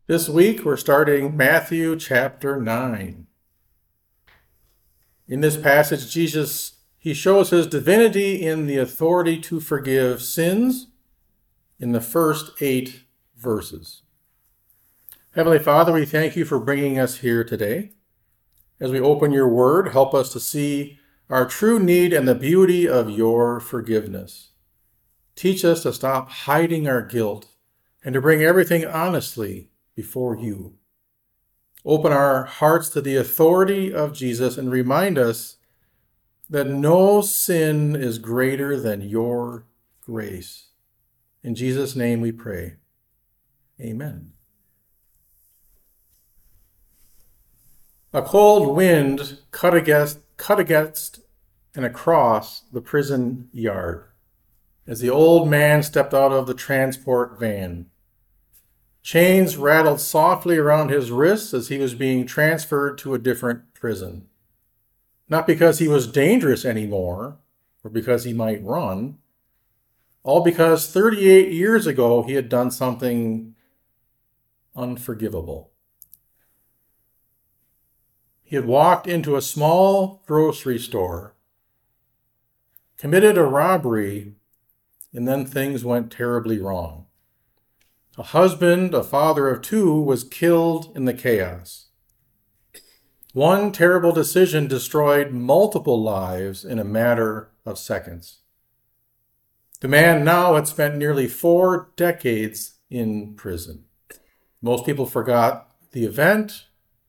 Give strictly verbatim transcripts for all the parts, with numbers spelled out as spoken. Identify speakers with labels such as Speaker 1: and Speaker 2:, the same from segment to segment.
Speaker 1: This week we're starting Matthew chapter nine. In this passage, Jesus, he shows his divinity in the authority to forgive sins in the first eight verses. Heavenly Father, we thank you for bringing us here today. As we open your word, help us to see our true need and the beauty of your forgiveness. Teach us to stop hiding our guilt and to bring everything honestly before you. Open our hearts to the authority of Jesus and remind us that no sin is greater than your grace. In Jesus' name we pray. Amen. A cold wind cut against, cut against and across the prison yard as the old man stepped out of the transport van. Chains rattled softly around his wrists as he was being transferred to a different prison. Not because he was dangerous anymore, or because he might run, all because thirty-eight years ago he had done something unforgivable. He had walked into a small grocery store, committed a robbery, and then things went terribly wrong. A husband, a father of two, was killed in the chaos. One terrible decision destroyed multiple lives in a matter of seconds. The man now had spent nearly four decades in prison. Most people forgot the event.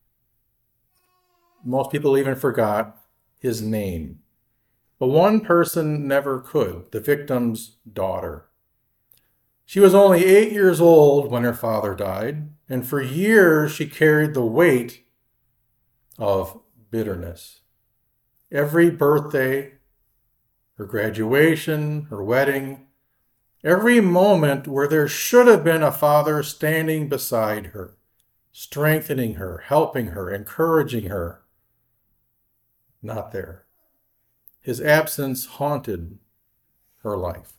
Speaker 1: Most people even forgot his name. But one person never could, the victim's daughter. She was only eight years old when her father died, and for years she carried the weight of bitterness. Every birthday, her graduation, her wedding, every moment where there should have been a father standing beside her, strengthening her, helping her, encouraging her, not there. His absence haunted her life.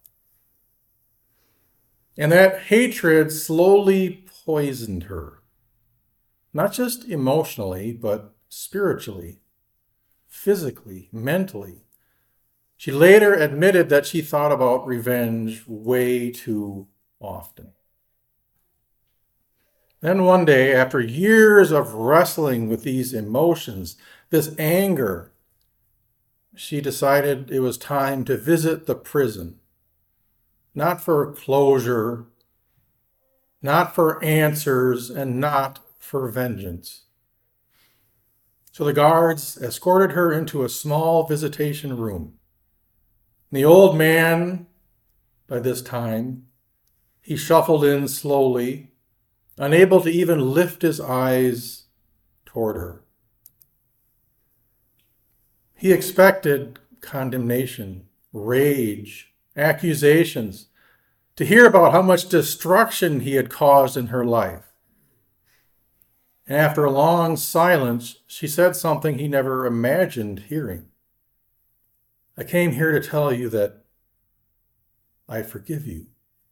Speaker 1: And that hatred slowly poisoned her, not just emotionally, but spiritually, physically, mentally. She later admitted that she thought about revenge way too often. Then one day, after years of wrestling with these emotions, this anger, she decided it was time to visit the prison. Not for closure, not for answers, and not for vengeance. So the guards escorted her into a small visitation room. The old man, by this time, he shuffled in slowly, unable to even lift his eyes toward her. He expected condemnation, rage, accusations, to hear about how much destruction he had caused in her life. And after a long silence, she said something he never imagined hearing. I came here to tell you that I forgive you.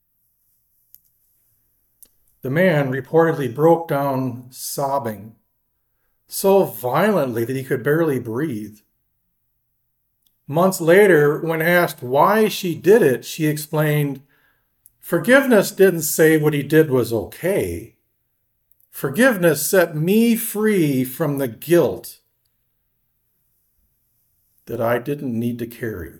Speaker 1: The man reportedly broke down sobbing so violently that he could barely breathe. Months later, when asked why she did it, she explained, forgiveness didn't say what he did was okay. Forgiveness set me free from the guilt that I didn't need to carry.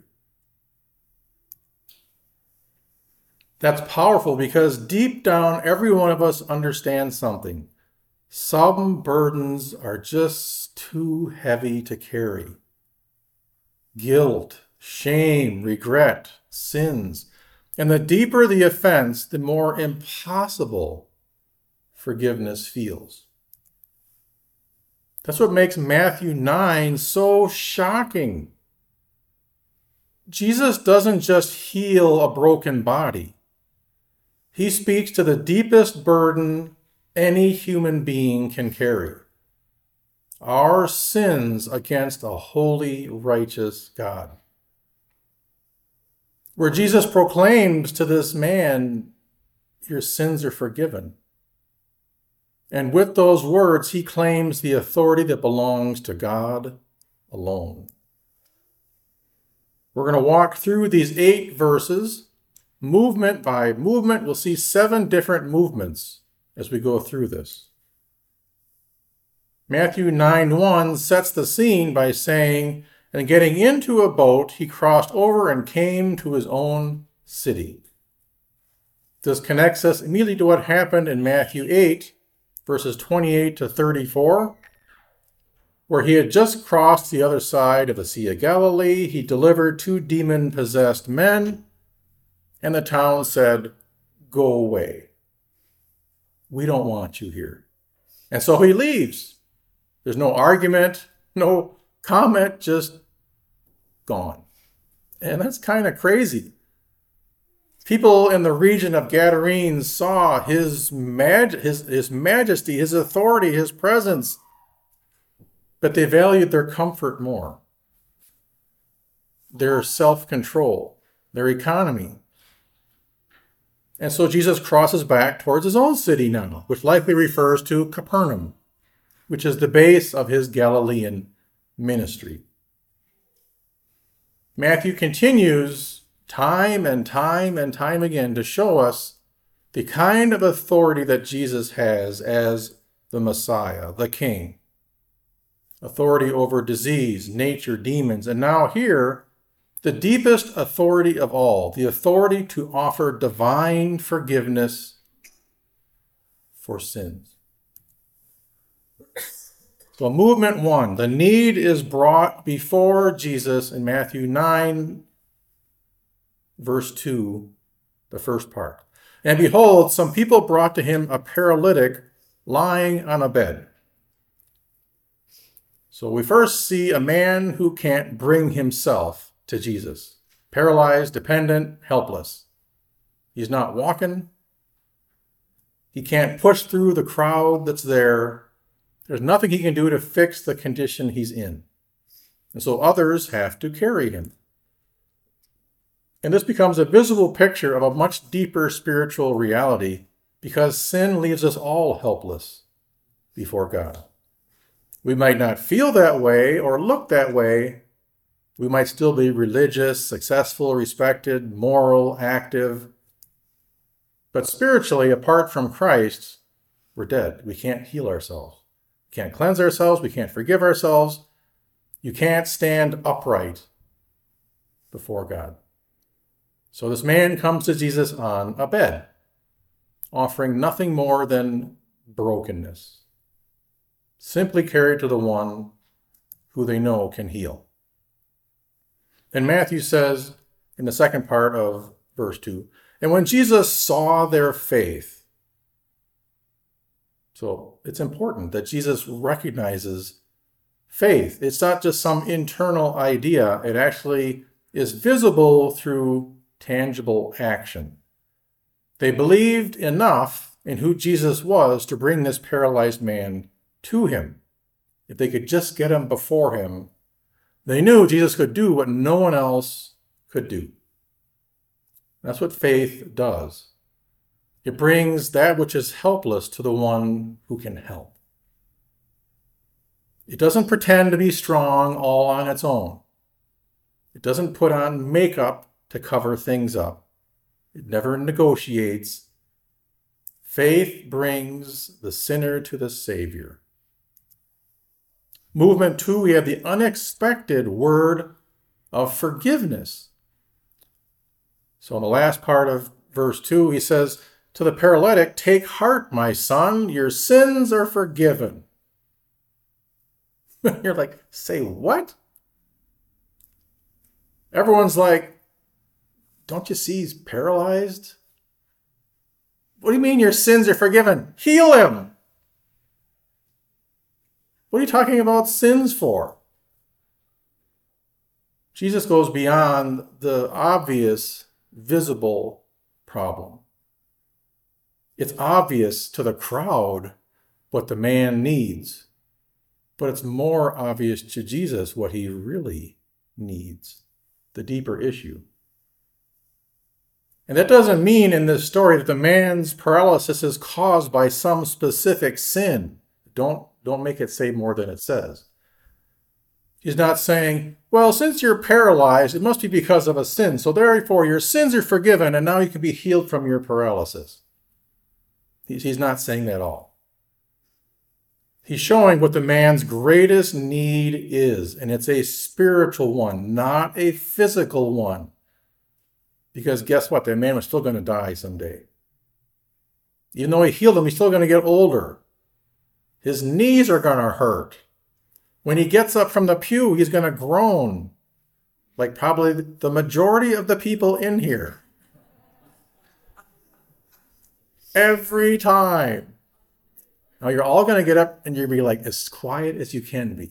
Speaker 1: That's powerful because deep down, every one of us understands something. Some burdens are just too heavy to carry. Guilt, shame, regret, sins. And the deeper the offense, the more impossible forgiveness feels. That's what makes Matthew nine so shocking. Jesus doesn't just heal a broken body. He speaks to the deepest burden any human being can carry. Our sins against a holy, righteous God. Where Jesus proclaims to this man, your sins are forgiven. And with those words, he claims the authority that belongs to God alone. We're going to walk through these eight verses, movement by movement. We'll see seven different movements as we go through this. Matthew nine one sets the scene by saying, and getting into a boat, he crossed over and came to his own city. This connects us immediately to what happened in Matthew eight, verses twenty-eight to thirty-four, where he had just crossed the other side of the Sea of Galilee. He delivered two demon-possessed men, and the town said, "Go away. We don't want you here." And so he leaves. There's no argument, no comment, just gone. And that's kind of crazy. People in the region of Gadarenes saw his, mag- his, his majesty, his authority, his presence, but they valued their comfort more, their self-control, their economy. And so Jesus crosses back towards his own city now, which likely refers to Capernaum, which is the base of his Galilean ministry. Matthew continues time and time and time again to show us the kind of authority that Jesus has as the Messiah, the King. Authority over disease, nature, demons, and now here, the deepest authority of all, the authority to offer divine forgiveness for sins. So movement one, the need is brought before Jesus in Matthew nine, verse two, the first part. And behold, some people brought to him a paralytic lying on a bed. So we first see a man who can't bring himself to Jesus. Paralyzed, dependent, helpless. He's not walking. He can't push through the crowd that's there. There's nothing he can do to fix the condition he's in. And so others have to carry him. And this becomes a visible picture of a much deeper spiritual reality because sin leaves us all helpless before God. We might not feel that way or look that way. We might still be religious, successful, respected, moral, active. But spiritually, apart from Christ, we're dead. We can't heal ourselves. We can't cleanse ourselves. We can't forgive ourselves. You can't stand upright before God. So this man comes to Jesus on a bed, offering nothing more than brokenness, simply carried to the one who they know can heal. And Matthew says in the second part of verse two, and when Jesus saw their faith, so it's important that Jesus recognizes faith. It's not just some internal idea. It actually is visible through tangible action. They believed enough in who Jesus was to bring this paralyzed man to him. If they could just get him before him, they knew Jesus could do what no one else could do. That's what faith does. It brings that which is helpless to the one who can help. It doesn't pretend to be strong all on its own. It doesn't put on makeup to cover things up. It never negotiates. Faith brings the sinner to the Savior. Movement two, we have the unexpected word of forgiveness. So in the last part of verse two, he says to the paralytic, "Take heart, my son, your sins are forgiven." You're like, say what? Everyone's like, don't you see he's paralyzed? What do you mean your sins are forgiven? Heal him. What are you talking about sins for? Jesus goes beyond the obvious, visible problem. It's obvious to the crowd what the man needs, but it's more obvious to Jesus what he really needs, the deeper issue. And that doesn't mean in this story that the man's paralysis is caused by some specific sin. Don't, don't make it say more than it says. He's not saying, well, since you're paralyzed, it must be because of a sin. So therefore, your sins are forgiven, and now you can be healed from your paralysis. He's, he's not saying that at all. He's showing what the man's greatest need is, and it's a spiritual one, not a physical one. Because guess what? That man was still going to die someday. Even though he healed him, he's still going to get older. His knees are going to hurt. When he gets up from the pew, he's going to groan, like probably the majority of the people in here. Every time. Now you're all going to get up and you're going to be like as quiet as you can be.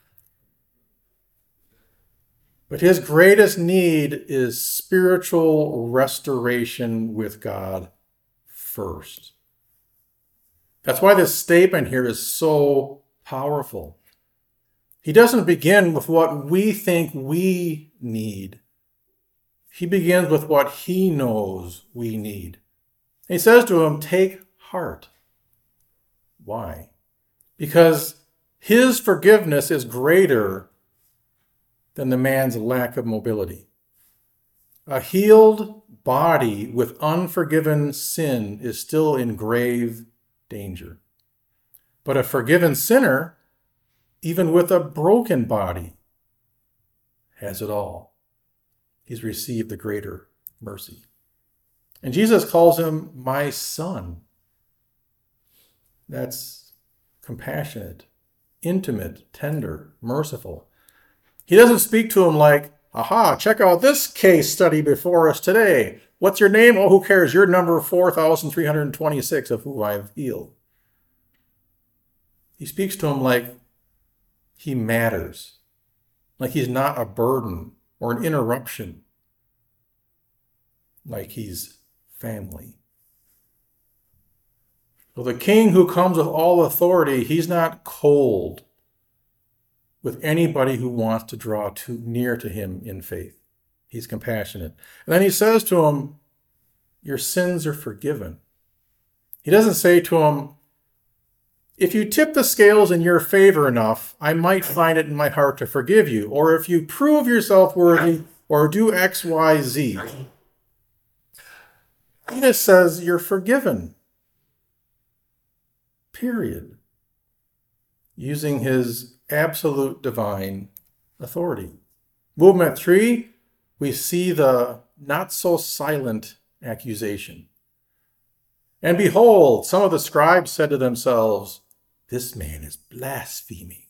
Speaker 1: But his greatest need is spiritual restoration with God first. That's why this statement here is so powerful. He doesn't begin with what we think we need. He begins with what he knows we need. And he says to him, take heart. Why? Because his forgiveness is greater than the man's lack of mobility. A healed body with unforgiven sin is still in grave danger. But a forgiven sinner, even with a broken body, has it all. He's received the greater mercy. And Jesus calls him my son. That's compassionate, intimate, tender, merciful. He doesn't speak to him like, aha, check out this case study before us today. What's your name? Oh, who cares? You're number four thousand three hundred twenty-six of who I've healed. He speaks to him like he matters, like he's not a burden or an interruption, like he's family. So the king who comes with all authority, he's not cold with anybody who wants to draw too near to him in faith. He's compassionate. And then he says to him, your sins are forgiven. He doesn't say to him, if you tip the scales in your favor enough, I might find it in my heart to forgive you. Or if you prove yourself worthy or do X, Y, Z. He just says you're forgiven. Period. Using his absolute divine authority. Movement three, we see the not so silent accusation. And behold, some of the scribes said to themselves, this man is blaspheming.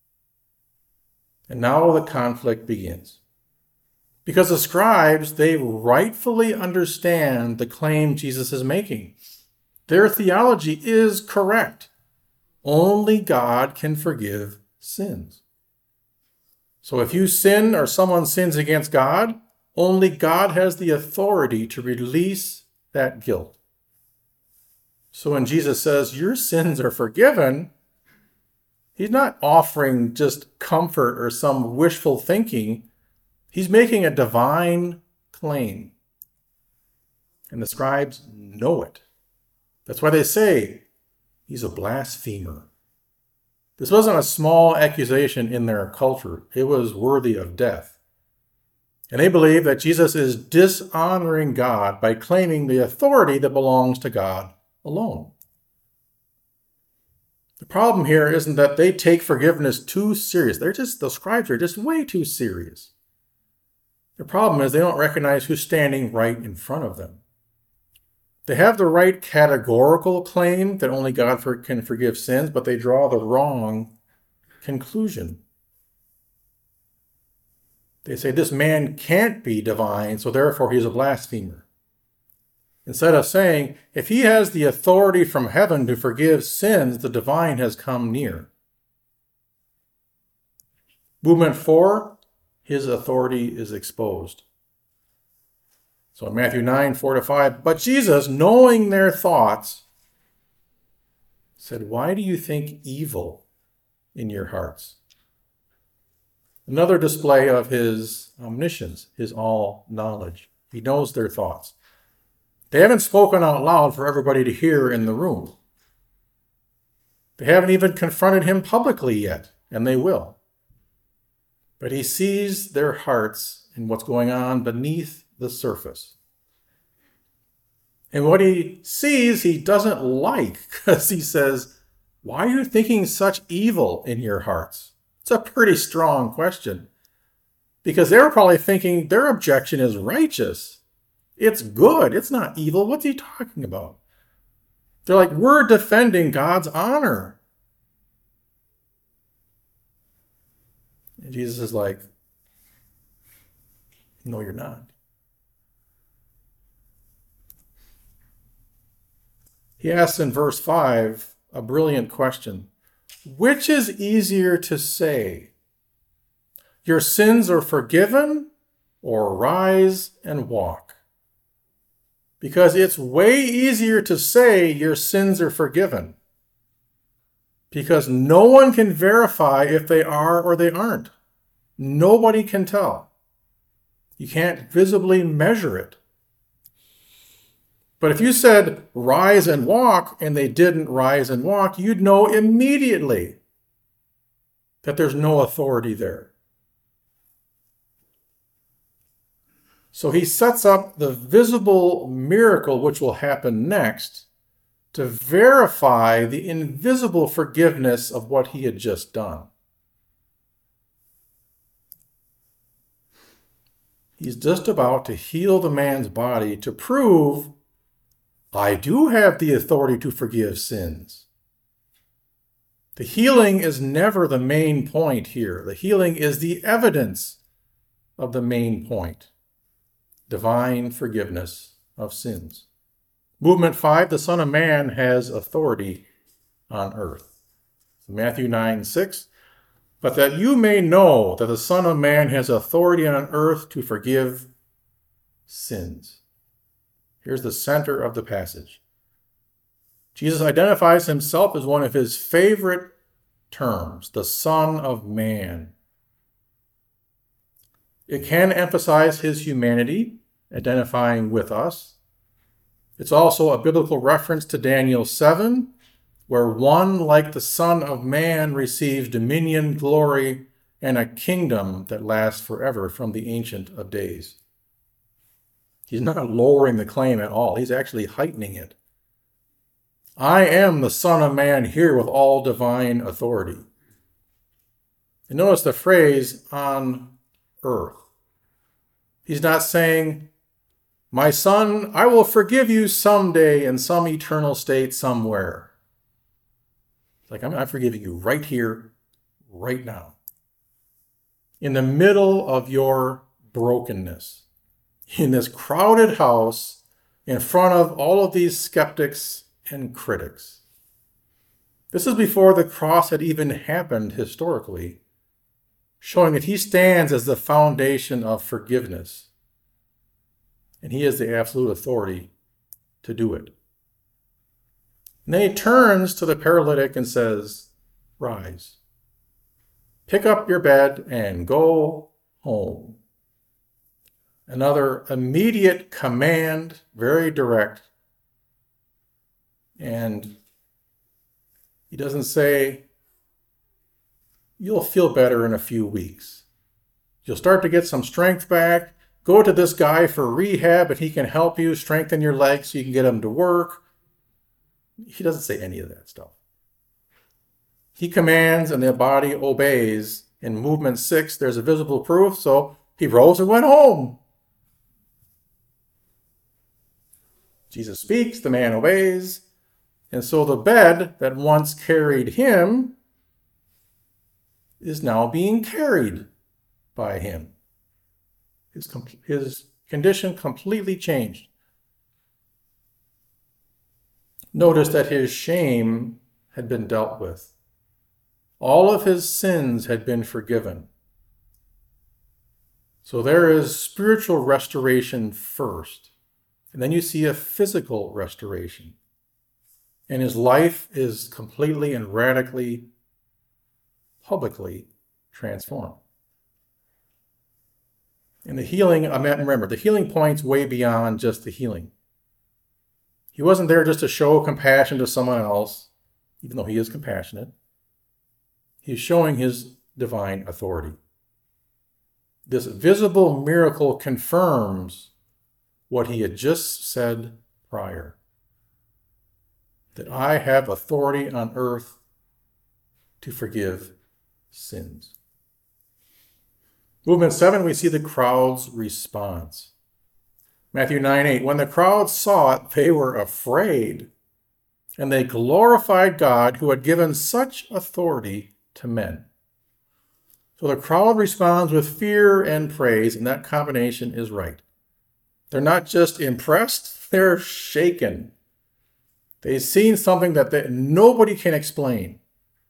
Speaker 1: And now the conflict begins. Because the scribes, they rightfully understand the claim Jesus is making. Their theology is correct. Only God can forgive sins. So if you sin or someone sins against God, only God has the authority to release that guilt. So when Jesus says, your sins are forgiven, he's not offering just comfort or some wishful thinking. He's making a divine claim. And the scribes know it. That's why they say, he's a blasphemer. This wasn't a small accusation in their culture. It was worthy of death. And they believe that Jesus is dishonoring God by claiming the authority that belongs to God alone. The problem here isn't that they take forgiveness too serious. They're just, the scribes are just way too serious. The problem is they don't recognize who's standing right in front of them. They have the right categorical claim that only God for, can forgive sins, but they draw the wrong conclusion. They say this man can't be divine, so therefore he's a blasphemer. Instead of saying, if he has the authority from heaven to forgive sins, the divine has come near. Movement four, his authority is exposed. So in Matthew nine, four to five, but Jesus, knowing their thoughts, said, why do you think evil in your hearts? Another display of his omniscience, his all-knowledge. He knows their thoughts. They haven't spoken out loud for everybody to hear in the room. They haven't even confronted him publicly yet, and they will. But he sees their hearts and what's going on beneath the surface. And what he sees, he doesn't like, because he says, why are you thinking such evil in your hearts? It's a pretty strong question, because they were probably thinking their objection is righteous. It's good. It's not evil. What's he talking about? They're like, we're defending God's honor. And Jesus is like, no, you're not. He asks in verse five a brilliant question. Which is easier to say? Your sins are forgiven, or rise and walk? Because it's way easier to say your sins are forgiven. Because no one can verify if they are or they aren't. Nobody can tell. You can't visibly measure it. But if you said, rise and walk, and they didn't rise and walk, you'd know immediately that there's no authority there. So he sets up the visible miracle which will happen next to verify the invisible forgiveness of what he had just done. He's just about to heal the man's body to prove, I do have the authority to forgive sins. The healing is never the main point here. The healing is the evidence of the main point. Divine forgiveness of sins. Movement five, the Son of Man has authority on earth. Matthew nine six, but that you may know that the Son of Man has authority on earth to forgive sins. Here's the center of the passage. Jesus identifies himself as one of his favorite terms, the Son of Man. It can emphasize his humanity, identifying with us. It's also a biblical reference to Daniel seven, where one like the Son of Man receives dominion, glory, and a kingdom that lasts forever from the Ancient of Days. He's not lowering the claim at all. He's actually heightening it. I am the Son of Man here with all divine authority. And notice the phrase, on earth. He's not saying, my son, I will forgive you someday in some eternal state somewhere. It's like, I'm, I'm forgiving you right here, right now. In the middle of your brokenness. In this crowded house, in front of all of these skeptics and critics. This is before the cross had even happened historically, showing that he stands as the foundation of forgiveness. And he has the absolute authority to do it. And then he turns to the paralytic and says, rise, pick up your bed and go home. Another immediate command, very direct. And he doesn't say, you'll feel better in a few weeks. You'll start to get some strength back. Go to this guy for rehab and he can help you strengthen your legs so you can get them to work. He doesn't say any of that stuff. He commands and the body obeys. In movement six, there's a visible proof, so he rose and went home. Jesus speaks, the man obeys, and so the bed that once carried him is now being carried by him. His, his condition completely changed. Notice that his shame had been dealt with. All of his sins had been forgiven. So there is spiritual restoration first. And then you see a physical restoration. And his life is completely and radically, publicly transformed. And the healing, remember, the healing points way beyond just the healing. He wasn't there just to show compassion to someone else, even though he is compassionate. He's showing his divine authority. This visible miracle confirms what he had just said prior, that I have authority on earth to forgive sins. Movement seven, we see the crowd's response. Matthew nine eight, when the crowd saw it, they were afraid, and they glorified God who had given such authority to men. So the crowd responds with fear and praise, and that combination is right. They're not just impressed, they're shaken. They've seen something that they, nobody can explain.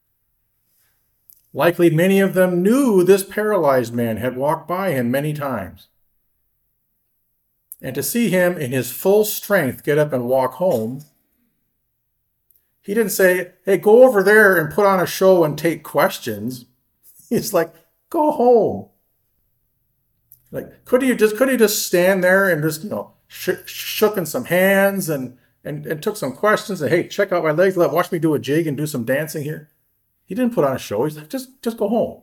Speaker 1: Likely many of them knew this paralyzed man had walked by him many times. And to see him in his full strength get up and walk home, he didn't say, hey, go over there and put on a show and take questions. He's like, go home. Like, could he just could he just stand there and just, you know, sh- shook in some hands and, and, and took some questions and, hey, check out my legs, let watch me do a jig and do some dancing here. He didn't put on a show. He's like, just, just go home.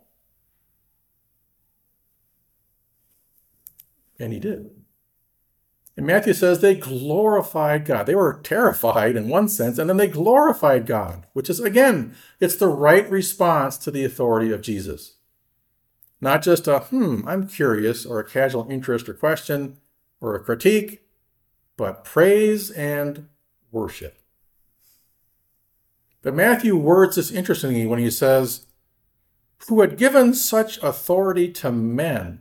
Speaker 1: And he did. And Matthew says they glorified God. They were terrified in one sense, and then they glorified God, which is, again, it's the right response to the authority of Jesus. Not just a, hmm, I'm curious, or a casual interest or question, or a critique, but praise and worship. But Matthew words this interestingly when he says, who had given such authority to men.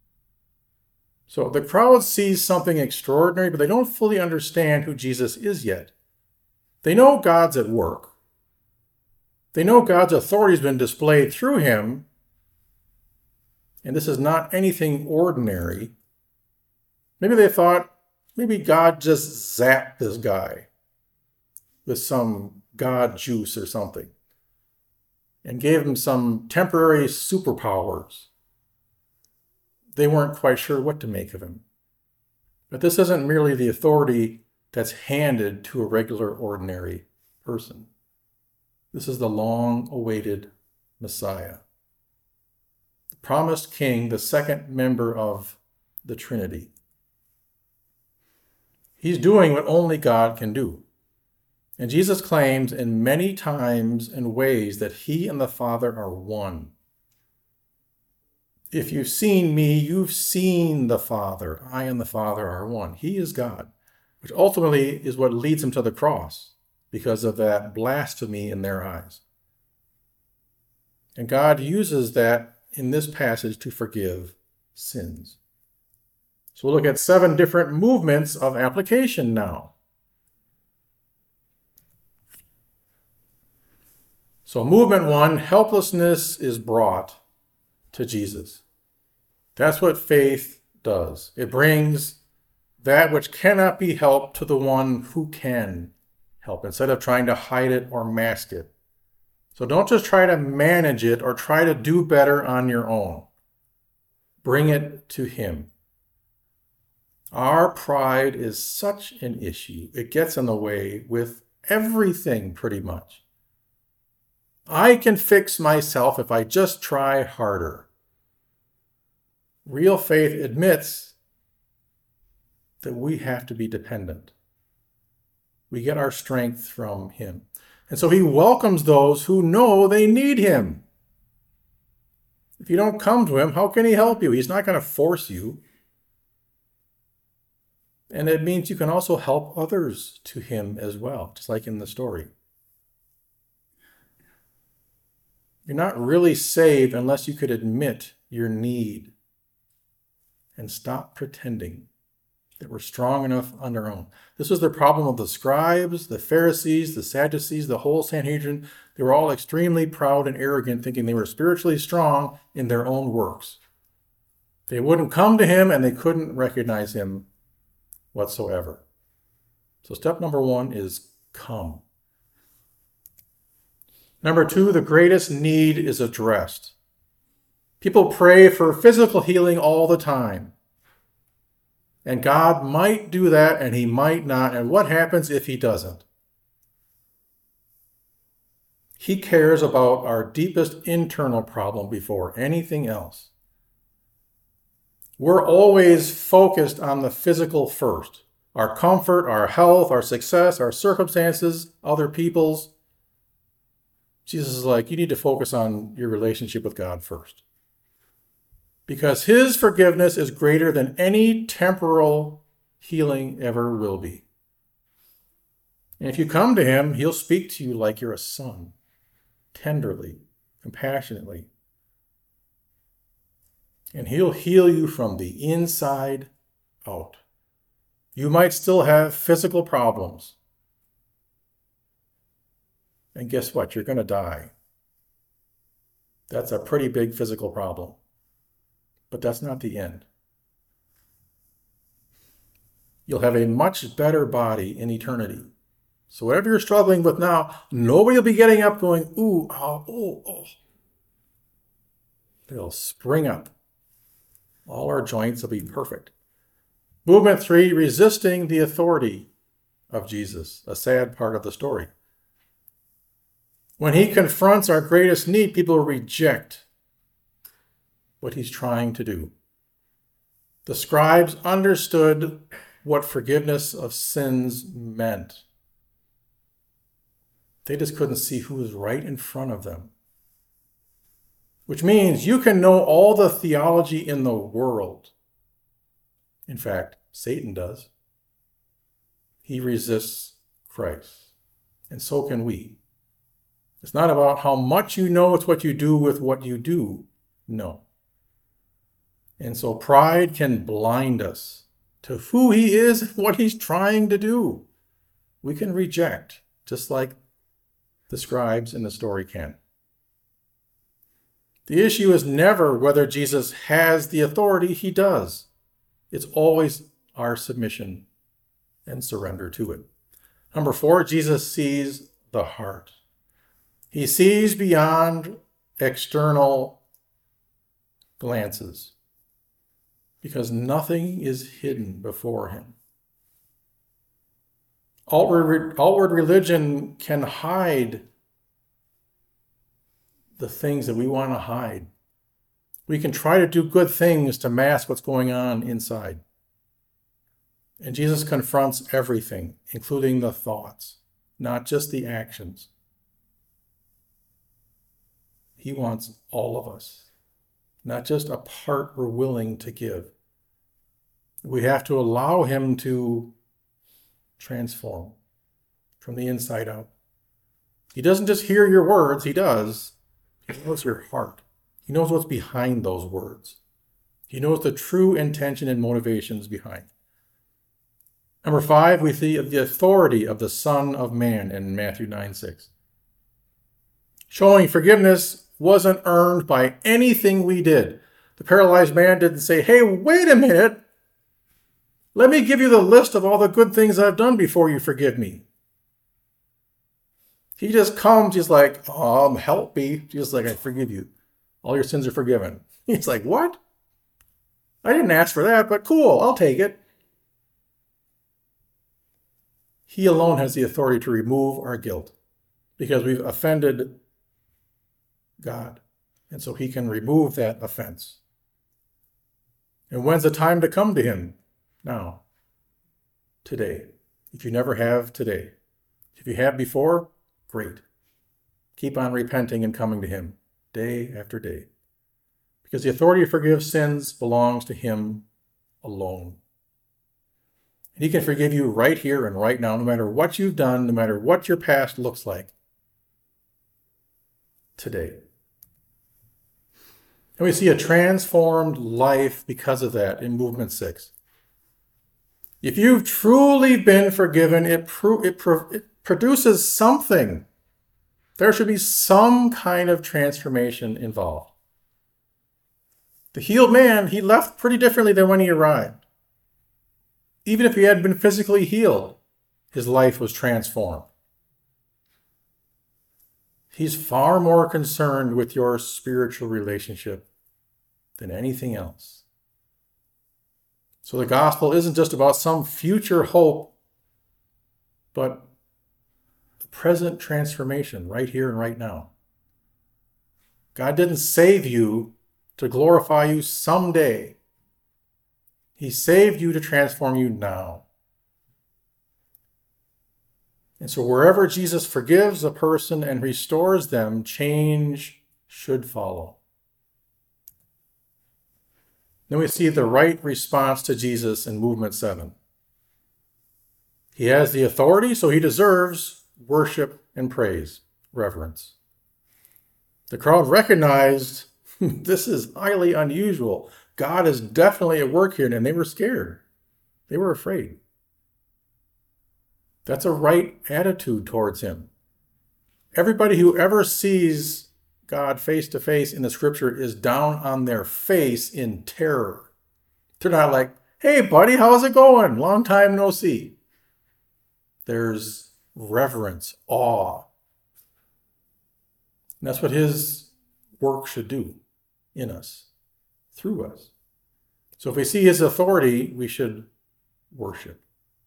Speaker 1: So the crowd sees something extraordinary, but they don't fully understand who Jesus is yet. They know God's at work. They know God's authority has been displayed through him, and this is not anything ordinary. Maybe they thought, maybe God just zapped this guy with some God juice or something and gave him some temporary superpowers. They weren't quite sure what to make of him. But this isn't merely the authority that's handed to a regular, ordinary person. This is the long-awaited Messiah, the promised King, the second member of the Trinity. He's doing what only God can do. And Jesus claims in many times and ways that he and the Father are one. If you've seen me, you've seen the Father. I and the Father are one. He is God, which ultimately is what leads him to the cross because of that blasphemy in their eyes. And God uses that in this passage to forgive sins. So we'll look at seven different movements of application now. So movement one, helplessness is brought to Jesus. That's what faith does. It brings that which cannot be helped to the one who can help, instead of trying to hide it or mask it. So don't just try to manage it or try to do better on your own. Bring it to him. Our pride is such an issue. It gets in the way with everything pretty much. I can fix myself if I just try harder. Real faith admits that we have to be dependent. We get our strength from him. And so he welcomes those who know they need him. If you don't come to him, how can he help you? He's not going to force you. And it means you can also help others to him as well, just like in the story. You're not really saved unless you could admit your need and stop pretending that we're strong enough on our own. This was the problem of the scribes, the Pharisees, the Sadducees, the whole Sanhedrin. They were all extremely proud and arrogant, thinking they were spiritually strong in their own works. They wouldn't come to him and they couldn't recognize him whatsoever. So step number one is come. Number two, the greatest need is addressed. People pray for physical healing all the time. And God might do that and he might not. And what happens if he doesn't? He cares about our deepest internal problem before anything else. We're always focused on the physical first. Our comfort, our health, our success, our circumstances, other people's. Jesus is like, you need to focus on your relationship with God first. Because his forgiveness is greater than any temporal healing ever will be. And if you come to him, he'll speak to you like you're a son, tenderly, compassionately. And he'll heal you from the inside out. You might still have physical problems. And guess what? You're going to die. That's a pretty big physical problem. But that's not the end. You'll have a much better body in eternity. So whatever you're struggling with now, nobody will be getting up going, ooh, oh, oh, oh. They'll spring up. All our joints will be perfect. Movement three, resisting the authority of Jesus, a sad part of the story. When he confronts our greatest need, people reject what he's trying to do. The scribes understood what forgiveness of sins meant. They just couldn't see who was right in front of them. Which means you can know all the theology in the world. In fact, Satan does. He resists Christ. And so can we. It's not about how much you know, it's what you do with what you do know. And so pride can blind us to who he is and what he's trying to do. We can reject, just like the scribes in the story can. The issue is never whether Jesus has the authority. He does. It's always our submission and surrender to it. Number four, Jesus sees the heart. He sees beyond external glances because nothing is hidden before him. Outward, outward religion can hide the things that we want to hide. We can try to do good things to mask what's going on inside. And Jesus confronts everything, including the thoughts, not just the actions. He wants all of us, not just a part we're willing to give. We have to allow him to transform from the inside out. He doesn't just hear your words, he does. He knows your heart. He knows what's behind those words. He knows the true intention and motivations behind. Number five, we see the authority of the Son of Man in Matthew nine six. Showing forgiveness wasn't earned by anything we did. The paralyzed man didn't say, hey, wait a minute. Let me give you the list of all the good things I've done before you forgive me. He just comes, he's like, um, help me. He's like, I forgive you. All your sins are forgiven. He's like, what? I didn't ask for that, but cool, I'll take it. He alone has the authority to remove our guilt because we've offended God. And so he can remove that offense. And when's the time to come to him? Now. Today. If you never have, today. If you have before, great. Keep on repenting and coming to him day after day. Because the authority to forgive sins belongs to him alone. And he can forgive you right here and right now, no matter what you've done, no matter what your past looks like. Today. And we see a transformed life because of that in movement six. If you've truly been forgiven, it, pro- it, pro- it produces something. There should be some kind of transformation involved. The healed man, he left pretty differently than when he arrived. Even if he had been physically healed, his life was transformed. He's far more concerned with your spiritual relationship than anything else. So the gospel isn't just about some future hope, but the present transformation right here and right now. God didn't save you to glorify you someday. He saved you to transform you now. And so wherever Jesus forgives a person and restores them, change should follow. Then we see the right response to Jesus in movement seven. He has the authority, so he deserves worship and praise, reverence. The crowd recognized this is highly unusual. God is definitely at work here, and they were scared. They were afraid. That's a right attitude towards him. Everybody who ever sees God face to face in the scripture is down on their face in terror. They're not like, hey, buddy, how's it going? Long time no see. There's reverence, awe. And that's what his work should do in us, through us. So if we see his authority, we should worship.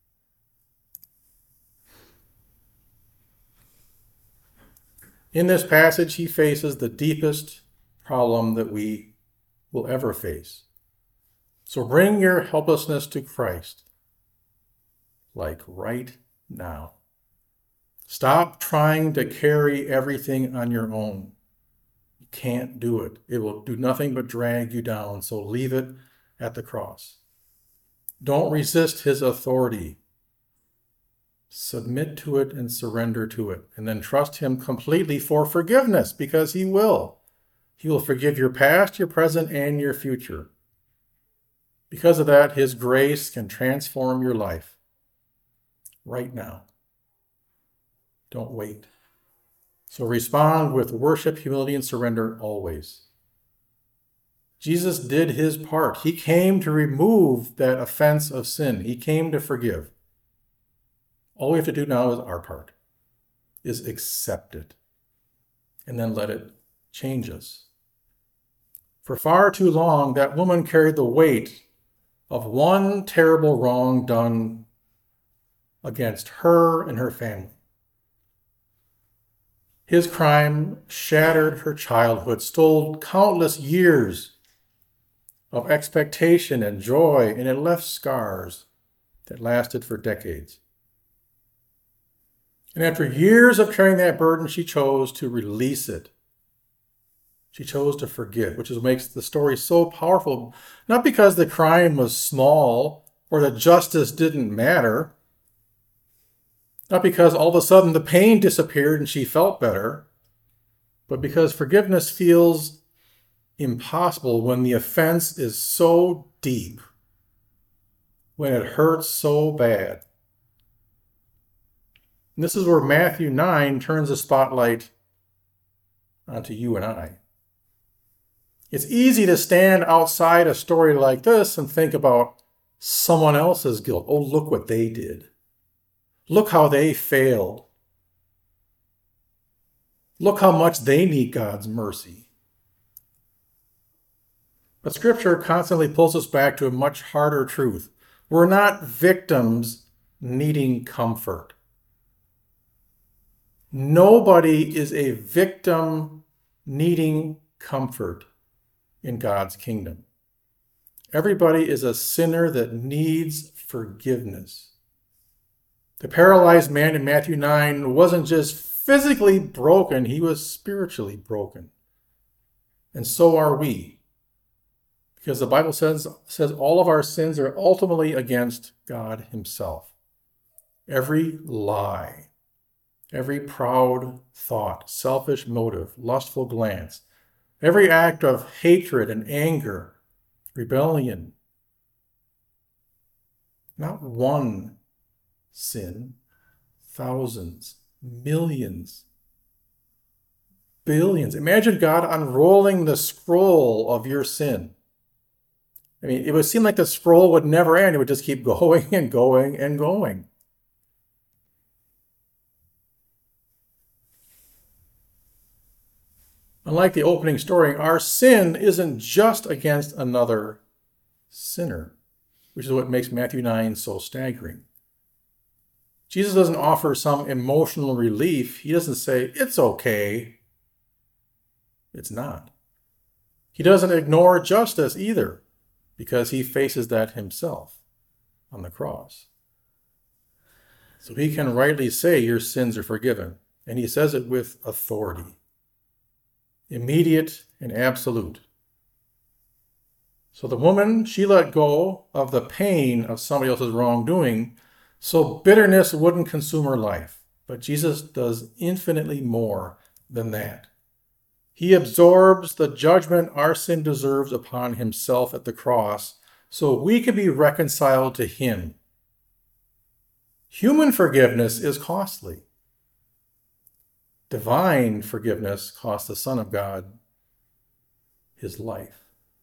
Speaker 1: In this passage, he faces the deepest problem that we will ever face. So bring your helplessness to Christ, like right now. Stop trying to carry everything on your own. You can't do it. It will do nothing but drag you down, so leave it at the cross. Don't resist his authority. Submit to it and surrender to it, and then trust him completely for forgiveness, because he will. He will forgive your past, your present, and your future. Because of that, his grace can transform your life right now. Don't wait. So respond with worship, humility, and surrender always. Jesus did his part. He came to remove that offense of sin. He came to forgive. All we have to do now is our part, is accept it, and then let it change us. For far too long, that woman carried the weight of one terrible wrong done against her and her family. His crime shattered her childhood, stole countless years of expectation and joy, and it left scars that lasted for decades. And after years of carrying that burden, she chose to release it. She chose to forgive, which is what makes the story so powerful. Not because the crime was small or that justice didn't matter. Not because all of a sudden the pain disappeared and she felt better. But because forgiveness feels impossible when the offense is so deep, when it hurts so bad. And this is where Matthew nine turns the spotlight onto you and I. It's easy to stand outside a story like this and think about someone else's guilt. Oh, look what they did. Look how they failed. Look how much they need God's mercy. But Scripture constantly pulls us back to a much harder truth. We're not victims needing comfort. Nobody is a victim needing comfort in God's kingdom. Everybody is a sinner that needs forgiveness. The paralyzed man in Matthew nine wasn't just physically broken, he was spiritually broken. And so are we. Because the Bible says, says all of our sins are ultimately against God himself. Every lie, every proud thought, selfish motive, lustful glance, every act of hatred and anger, rebellion. Not one sin, thousands, millions, billions. Imagine God unrolling the scroll of your sin. I mean, it would seem like the scroll would never end. It would just keep going and going and going. Unlike the opening story, our sin isn't just against another sinner. which is what makes Matthew nine so staggering. Jesus doesn't offer some emotional relief. He doesn't say, it's okay. It's not. He doesn't ignore justice either, because he faces that himself on the cross. So he can rightly say your sins are forgiven, and he says it with authority, immediate and absolute. So the woman, she let go of the pain of somebody else's wrongdoing so bitterness wouldn't consume her life. But Jesus does infinitely more than that. He absorbs the judgment our sin deserves upon himself at the cross so we can be reconciled to him. Human forgiveness is costly. Divine forgiveness cost the Son of God his life.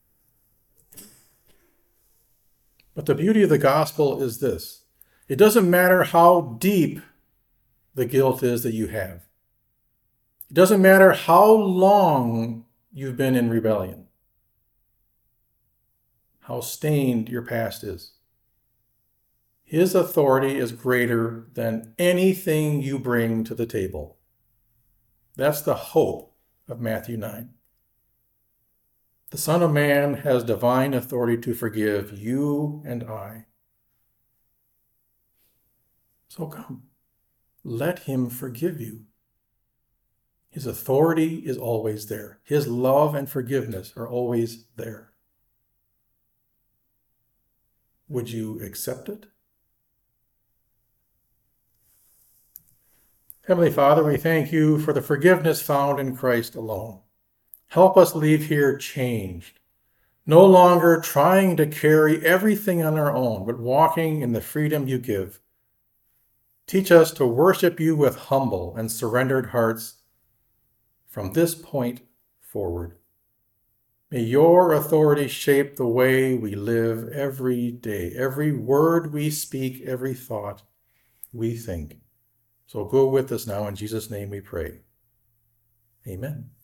Speaker 1: But the beauty of the gospel is this. It doesn't matter how deep the guilt is that you have. It doesn't matter how long you've been in rebellion, how stained your past is. His authority is greater than anything you bring to the table. That's the hope of Matthew nine. The Son of Man has divine authority to forgive you and I. So come, let him forgive you. His authority is always there. His love and forgiveness are always there. Would you accept it? Heavenly Father, we thank you for the forgiveness found in Christ alone. Help us leave here changed, no longer trying to carry everything on our own, but walking in the freedom you give. Teach us to worship you with humble and surrendered hearts from this point forward. May your authority shape the way we live every day, every word we speak, every thought we think. So go with us now. In Jesus' name we pray. Amen.